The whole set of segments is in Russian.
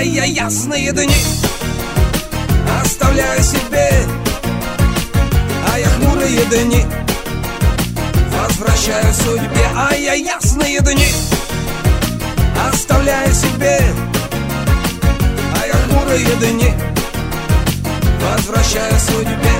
а я ясные дни оставляю себе, а я хмурые дни возвращаю судьбе, а я ясные дни оставляю себе, а я хмурые дни возвращаю судьбе.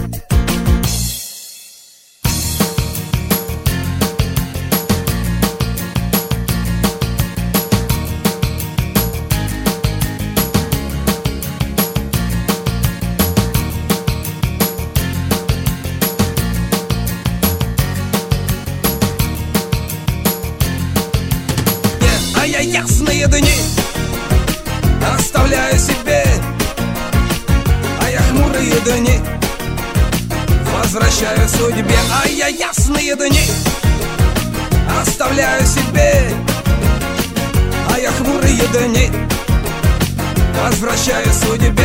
А я ясные дни оставляю себе, а я хмурые дни возвращаю судьбе, а я ясные дни оставляю себе, а я хмурые дни возвращаю судьбе.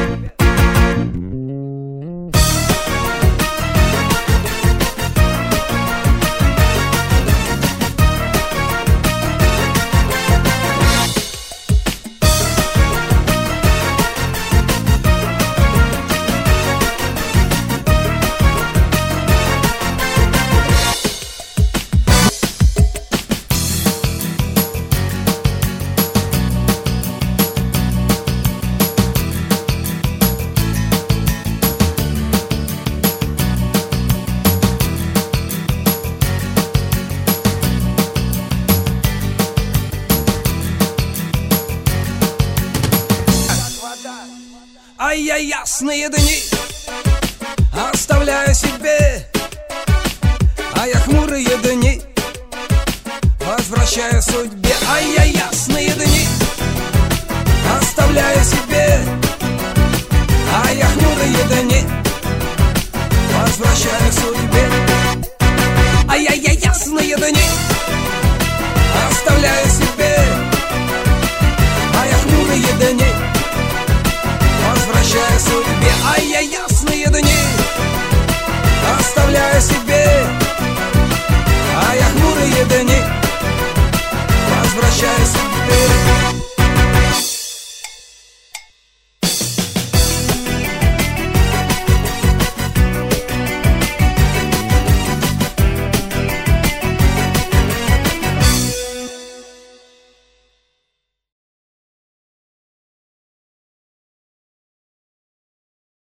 А я ясные дни оставляю себе, а я хмурые дни возвращаю судьбе, а я ясные дни оставляю себе, а я хмурые дни возвращаю судьбе, а я ясные дни